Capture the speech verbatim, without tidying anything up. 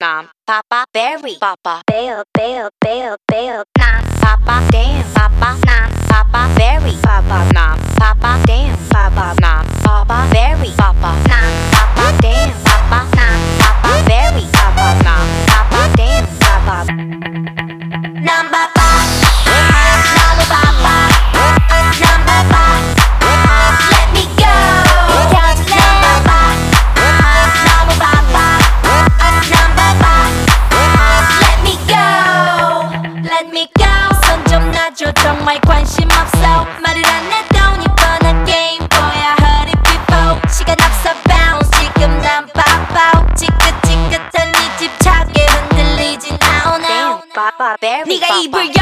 난 Papa Berry Papa Bear Bear Bear Bear 난 Papa Damn Papa 난 Papa Berry Papa 난 Papa Damn Papa 난 Papa Berry Papa 난 Papa Damn Papa 난 Papa Berry Papa 난 Papa Damn Papa 난 Papa 나도 Papa 난 Papa Let me go 난 Papa 나도 Papa 난 Papa Let me go Let me go 손 좀 놔줘 정말 관심 없어 말을 안 해도 이번엔 게임 뭐야 Hurry people 시간 없어 bounce 지금 난 바빠 지긋지긋한 이 집착에 흔들리진 않아 네가 입을